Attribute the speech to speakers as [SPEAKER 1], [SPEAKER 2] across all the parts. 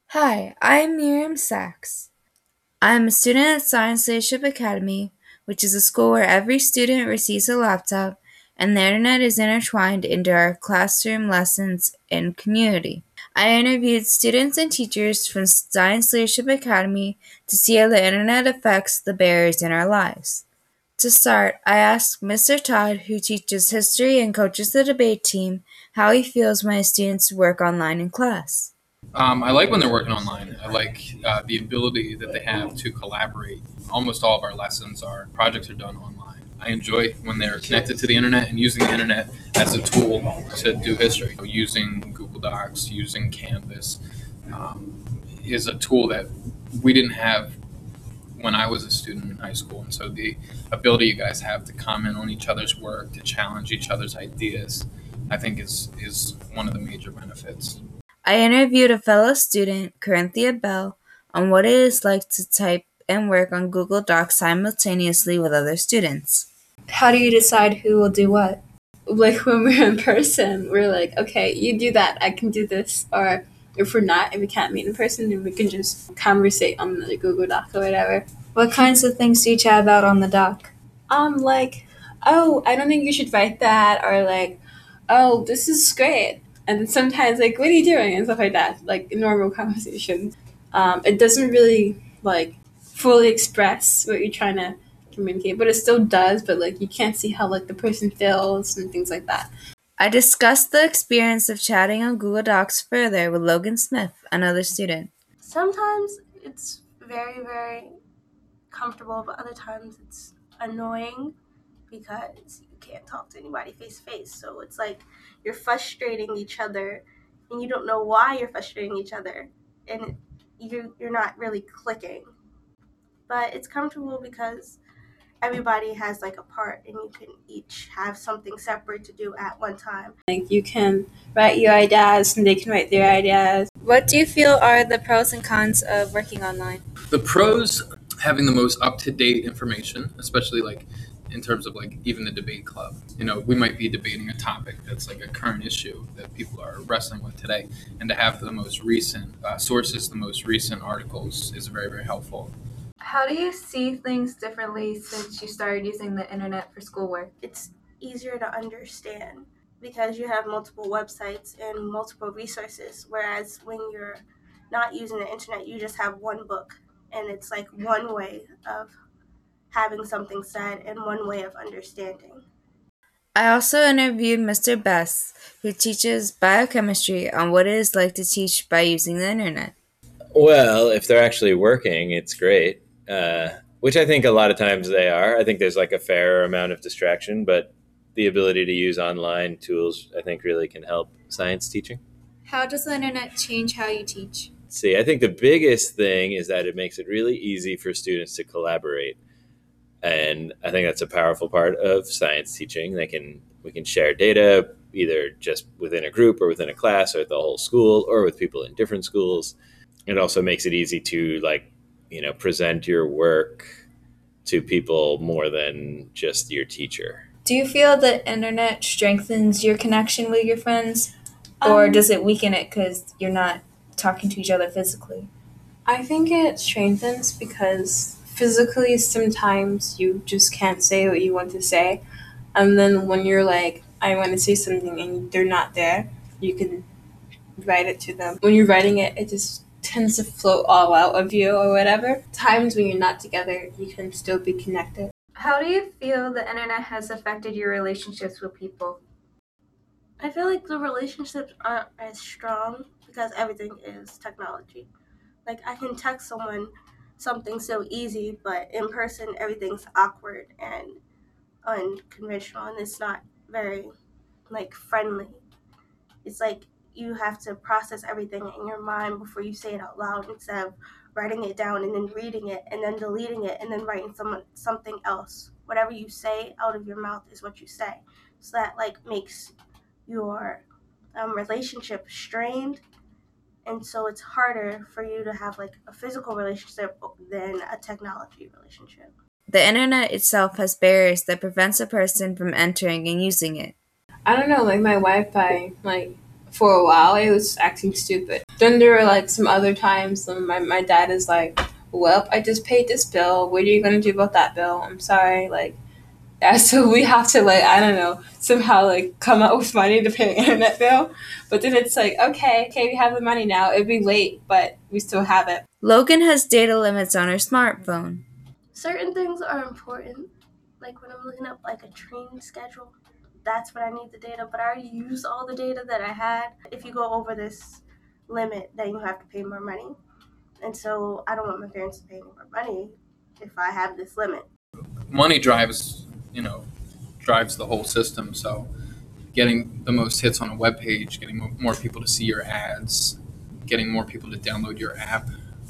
[SPEAKER 1] Hi, I'm Miriam Sachs. I'm a student at Science Leadership Academy, which is a school where every student receives a laptop and the internet is intertwined into our classroom lessons and community. I interviewed students and teachers from Science Leadership Academy to see how the internet affects the barriers in our lives. To start, I asked Mr. Todd, who teaches history and coaches the debate team, how he feels when his students work online in class.
[SPEAKER 2] I like when they're working online. I like the ability that they have to collaborate. Almost all of our lessons, our projects are done online. I enjoy when they're connected to the internet and using the internet as a tool to do history. Using Google Docs, using Canvas is a tool that we didn't have when I was a student in high school. And so the ability you guys have to comment on each other's work, to challenge each other's ideas, I think is one of the major benefits.
[SPEAKER 1] I interviewed a fellow student, Corinthia Bell, on what it is like to type and work on Google Docs simultaneously with other students.
[SPEAKER 3] How do you decide who will do what? Like when we're in person, we're like, okay, you do that, I can do this. Or if we can't meet in person, then we can just conversate on the Google Doc or whatever.
[SPEAKER 1] What kinds of things do you chat about on the doc?
[SPEAKER 3] Like, oh, I don't think you should write that, or like, oh, this is great. And then sometimes like, what are you doing? And stuff like that, like normal conversations. It doesn't really like fully express what you're trying to communicate, but it still does, but like you can't see how like the person feels and things like that.
[SPEAKER 1] I discussed the experience of chatting on Google Docs further with Logan Smith, another student.
[SPEAKER 4] Sometimes it's very, very comfortable, but other times it's annoying because you can't talk to anybody face to face. So it's like you're frustrating each other and you don't know why you're frustrating each other, and you're not really clicking. But it's comfortable because everybody has like a part and you can each have something separate to do at one time.
[SPEAKER 3] Like you can write your ideas and they can write their ideas.
[SPEAKER 1] What do you feel are the pros and cons of working online?
[SPEAKER 2] The pros, having the most up to date information, especially like in terms of like even the debate club. We might be debating a topic that's like a current issue that people are wrestling with today, and to have the most recent sources, the most recent articles is very, very helpful.
[SPEAKER 4] How do you see things differently since you started using the internet for schoolwork? It's easier to understand because you have multiple websites and multiple resources, whereas when you're not using the internet, you just have one book, and it's like one way of having something said and one way of understanding.
[SPEAKER 1] I also interviewed Mr. Bess, who teaches biochemistry, on what it is like to teach by using the internet.
[SPEAKER 5] Well, if they're actually working, it's great, which I think a lot of times they are. I think there's like a fair amount of distraction, but the ability to use online tools, I think, really can help science teaching.
[SPEAKER 1] How does the internet change how you teach?
[SPEAKER 5] See, I think the biggest thing is that it makes it really easy for students to collaborate. And I think that's a powerful part of science teaching. We can share data either just within a group or within a class or the whole school or with people in different schools. It also makes it easy to present your work to people more than just your teacher.
[SPEAKER 1] Do you feel the internet strengthens your connection with your friends, or does it weaken it because you're not talking to each other physically?
[SPEAKER 3] I think it strengthens because physically sometimes you just can't say what you want to say. And then when you're like, I want to say something and they're not there, you can write it to them. When you're writing it, it just tends to float all out of you or whatever. Times when you're not together, you can still be connected.
[SPEAKER 4] How do you feel the internet has affected your relationships with people? I feel like the relationships aren't as strong because everything is technology. Like I can text someone something so easy, but in person everything's awkward and unconventional, and it's not very like friendly. It's like you have to process everything in your mind before you say it out loud instead of writing it down and then reading it and then deleting it and then writing something else. Whatever you say out of your mouth is what you say. So that like makes your relationship strained, and so it's harder for you to have like a physical relationship than a technology relationship.
[SPEAKER 1] The internet itself has barriers that prevents a person from entering and using it.
[SPEAKER 3] I don't know, like my Wi-Fi, like for a while it was acting stupid. Then there are like some other times when my dad is like, well, I just paid this bill. What are you gonna do about that bill? I'm sorry, like yeah, so we have to like I don't know somehow like come up with money to pay an internet bill, but then it's like okay, we have the money now. It'd be late, but we still have it.
[SPEAKER 1] Logan has data limits on her smartphone.
[SPEAKER 4] Certain things are important, like when I'm looking up like a train schedule, that's when I need the data, but I already used all the data that I had. If you go over this limit, then you have to pay more money. And so I don't want my parents to pay me more money if I have this limit.
[SPEAKER 2] Money drives the whole system. So getting the most hits on a web page, getting more people to see your ads, getting more people to download your app,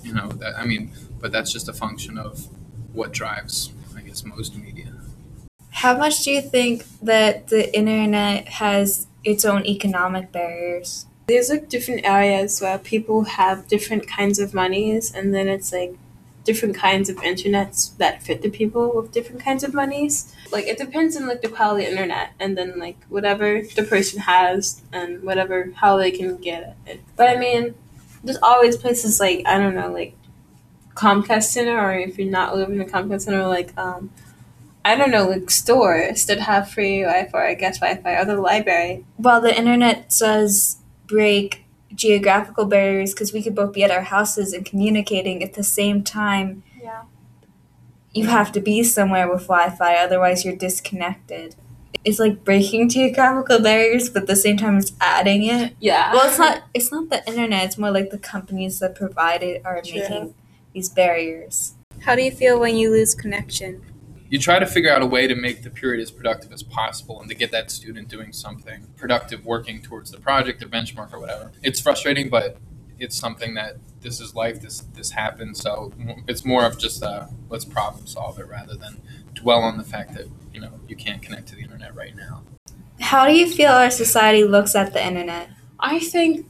[SPEAKER 2] but that's just a function of what drives, I guess, most media.
[SPEAKER 1] How much do you think that the internet has its own economic barriers?
[SPEAKER 3] There's like different areas where people have different kinds of monies, and then it's like different kinds of internets that fit the people with different kinds of monies. Like it depends on like the quality of internet, and then like whatever the person has and whatever how they can get it. But I mean, there's always places like I don't know, like Comcast Center, or if you're not living in a Comcast Center, like I don't know, like stores that have free Wi-Fi, I guess Wi-Fi, or the library.
[SPEAKER 1] While the internet does break geographical barriers because we could both be at our houses and communicating at the same time,
[SPEAKER 3] Yeah.
[SPEAKER 1] you have to be somewhere with Wi-Fi, otherwise you're disconnected. It's like breaking geographical barriers, but at the same time it's adding it.
[SPEAKER 3] Yeah.
[SPEAKER 1] Well, it's not the internet, it's more like the companies that provide it are
[SPEAKER 3] True.
[SPEAKER 1] making these barriers.
[SPEAKER 6] How do you feel when you lose connection?
[SPEAKER 2] You try to figure out a way to make the period as productive as possible and to get that student doing something productive, working towards the project, the benchmark, or whatever. It's frustrating, but it's something that this is life, this happens. So it's more of just let's problem solve it rather than dwell on the fact that, you can't connect to the internet right now.
[SPEAKER 1] How do you feel our society looks at the internet?
[SPEAKER 3] I think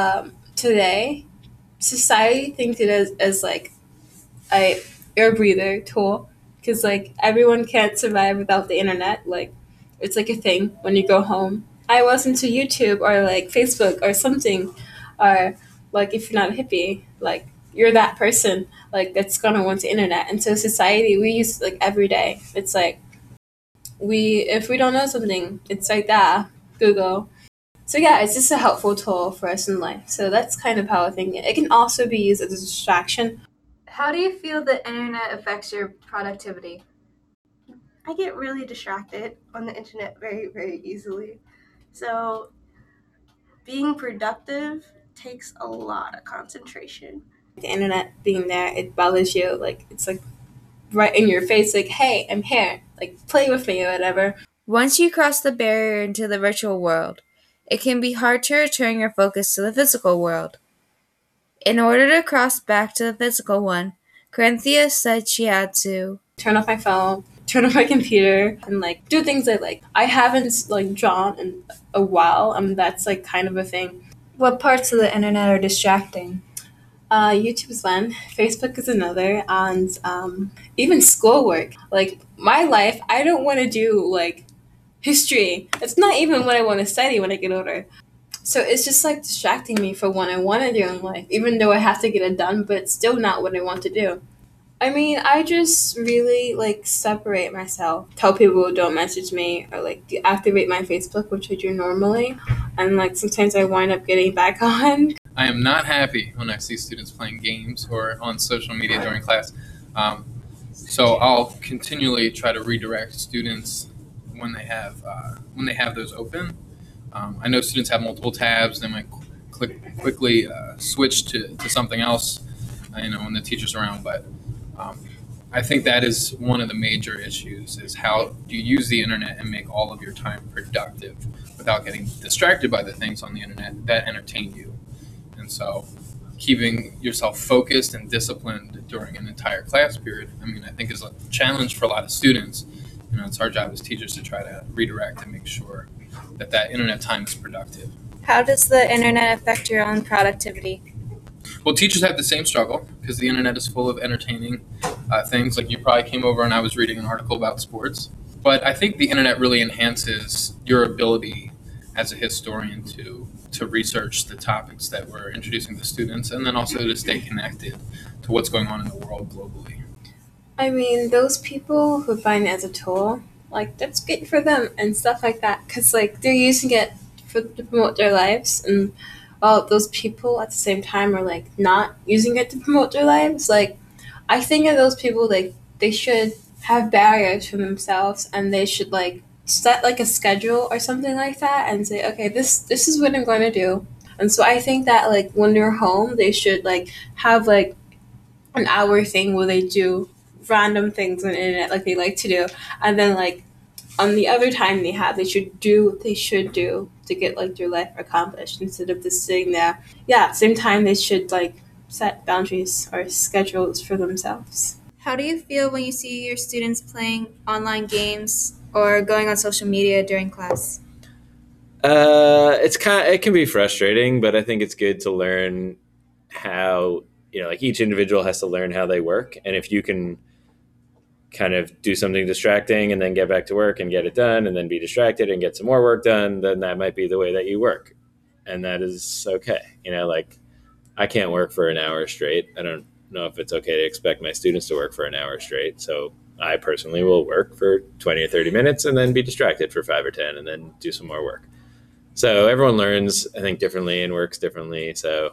[SPEAKER 3] today society thinks it as like a air breather tool, because like everyone can't survive without the internet. Like it's like a thing when you go home. I wasn't to YouTube or like Facebook or something, or like if you're not a hippie, like you're that person like that's gonna want the internet. And so society, we use it, like every day. It's like if we don't know something, it's like that Google. So yeah, it's just a helpful tool for us in life. So that's kind of how I think it can also be used as a distraction.
[SPEAKER 1] How do you feel the internet affects your productivity?
[SPEAKER 4] I get really distracted on the internet very, very easily. So being productive takes a lot of concentration.
[SPEAKER 3] The internet being there, it bothers you. Like it's like right in your face, like, hey, I'm here. Like play with me or whatever.
[SPEAKER 1] Once you cross the barrier into the virtual world, it can be hard to return your focus to the physical world. In order to cross back to the physical one, Corinthia said she had to
[SPEAKER 3] turn off my phone, turn off my computer, and like do things I like. I haven't like drawn in a while, and that's like kind of a thing.
[SPEAKER 1] What parts of the internet are distracting?
[SPEAKER 3] YouTube is one, Facebook is another, and even schoolwork. Like my life, I don't want to do like history. It's not even what I want to study when I get older. So it's just like distracting me from what I want to do in life, even though I have to get it done, but it's still not what I want to do. I mean, I just really like separate myself, tell people don't message me, or like deactivate my Facebook, which I do normally. And like sometimes I wind up getting back on.
[SPEAKER 2] I am not happy when I see students playing games or on social media during class. So I'll continually try to redirect students when they have those open. I know students have multiple tabs. They might quickly switch to something else, when the teacher's around. But I think that is one of the major issues, is how do you use the internet and make all of your time productive without getting distracted by the things on the internet that entertain you. And so keeping yourself focused and disciplined during an entire class period, I think is a challenge for a lot of students. It's our job as teachers to try to redirect and make sure that internet time is productive.
[SPEAKER 6] How does the internet affect your own productivity?
[SPEAKER 2] Well, teachers have the same struggle because the internet is full of entertaining things. Like you probably came over and I was reading an article about sports. But I think the internet really enhances your ability as a historian to to research the topics that we're introducing to students, and then also to stay connected to what's going on in the world globally.
[SPEAKER 3] I mean, those people who find it as a tool, like, that's great for them and stuff like that, because, like, they're using it to promote their lives, and while those people at the same time are, like, not using it to promote their lives, like, I think of those people, like, they should have barriers for themselves, and they should, like, set, like, a schedule or something like that, and say, okay, this is what I'm going to do. And so I think that, like, when they're home, they should, like, have, like, an hour thing where they do random things on the internet like they like to do, and then, like, on the other time they have, they should do what they should do to get, like, their life accomplished, instead of just sitting there. Yeah, at the same time they should, like, set boundaries or schedules for themselves.
[SPEAKER 6] How do you feel when you see your students playing online games or going on social media during class?
[SPEAKER 5] It can be frustrating, but I think it's good to learn how, like, each individual has to learn how they work, and if you can kind of do something distracting and then get back to work and get it done and then be distracted and get some more work done, then that might be the way that you work. And that is okay. Like, I can't work for an hour straight. I don't know if it's okay to expect my students to work for an hour straight. So I personally will work for 20 or 30 minutes and then be distracted for 5 or 10 and then do some more work. So everyone learns, I think, differently and works differently. So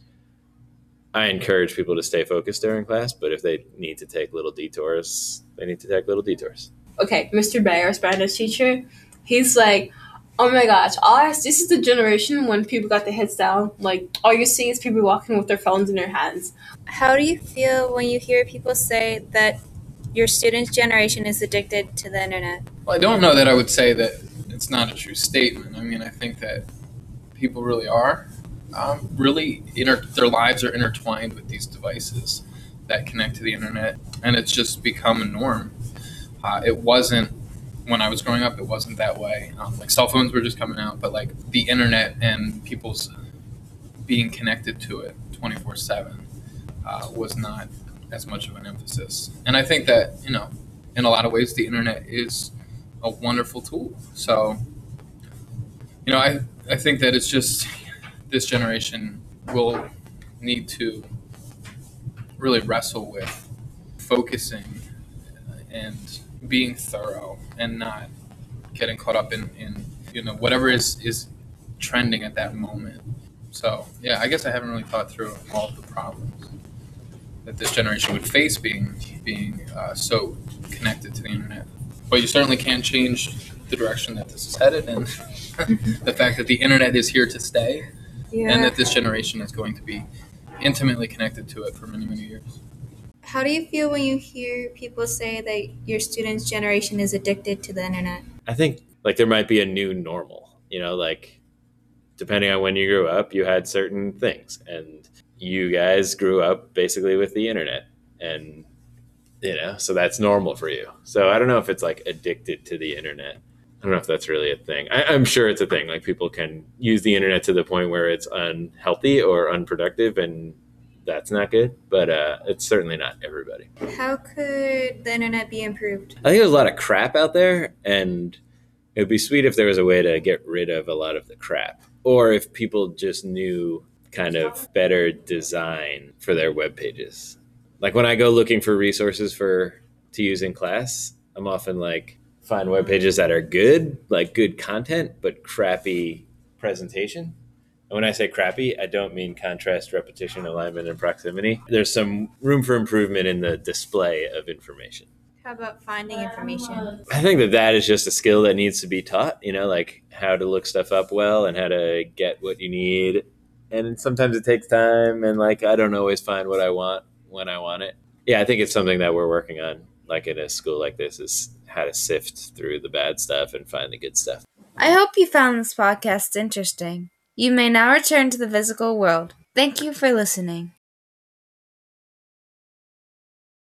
[SPEAKER 5] I encourage people to stay focused during class, but if they need to take little detours, they need to take little detours.
[SPEAKER 3] Okay, Mr. Bayer, Spanish teacher, he's like, oh my gosh, this is the generation when people got their heads down. Like, all you see is people walking with their phones in their hands.
[SPEAKER 6] How do you feel when you hear people say that your student's generation is addicted to the internet?
[SPEAKER 2] Well, I don't know that I would say that it's not a true statement. I mean, I think that people really are. Their lives are intertwined with these devices that connect to the internet, and it's just become a norm. It wasn't, when I was growing up, it wasn't that way. Like, cell phones were just coming out, but, like, the internet and people's being connected to it 24/7 was not as much of an emphasis. And I think that, in a lot of ways, the internet is a wonderful tool. So, I think that it's just, this generation will need to really wrestle with focusing and being thorough and not getting caught up in whatever is trending at that moment. So yeah, I guess I haven't really thought through all of the problems that this generation would face being so connected to the internet. But you certainly can change the direction that this is headed, and the fact that the internet is here to stay.
[SPEAKER 6] Yeah.
[SPEAKER 2] And that this generation is going to be intimately connected to it for many, many years.
[SPEAKER 6] How do you feel when you hear people say that your student's generation is addicted to the internet?
[SPEAKER 5] I think, like, there might be a new normal, like, depending on when you grew up, you had certain things, and you guys grew up basically with the internet, and, so that's normal for you. So I don't know if it's, like, addicted to the internet. I don't know if that's really a thing. I'm sure it's a thing. Like, people can use the internet to the point where it's unhealthy or unproductive, and that's not good. But it's certainly not everybody.
[SPEAKER 6] How could the internet be improved?
[SPEAKER 5] I think there's a lot of crap out there, and it would be sweet if there was a way to get rid of a lot of the crap. Or if people just knew kind of better design for their web pages. Like, when I go looking for resources to use in class, I'm often like, find web pages that are good, like good content, but crappy presentation. And when I say crappy, I don't mean contrast, repetition, alignment, and proximity. There's some room for improvement in the display of information.
[SPEAKER 6] How about finding information?
[SPEAKER 5] I think that is just a skill that needs to be taught, like how to look stuff up well and how to get what you need. And sometimes it takes time, and, like, I don't always find what I want when I want it. Yeah, I think it's something that we're working on, like, in a school like this, is how to sift through the bad stuff and find the good stuff.
[SPEAKER 1] I hope you found this podcast interesting. You may now return to the physical world. Thank you for listening.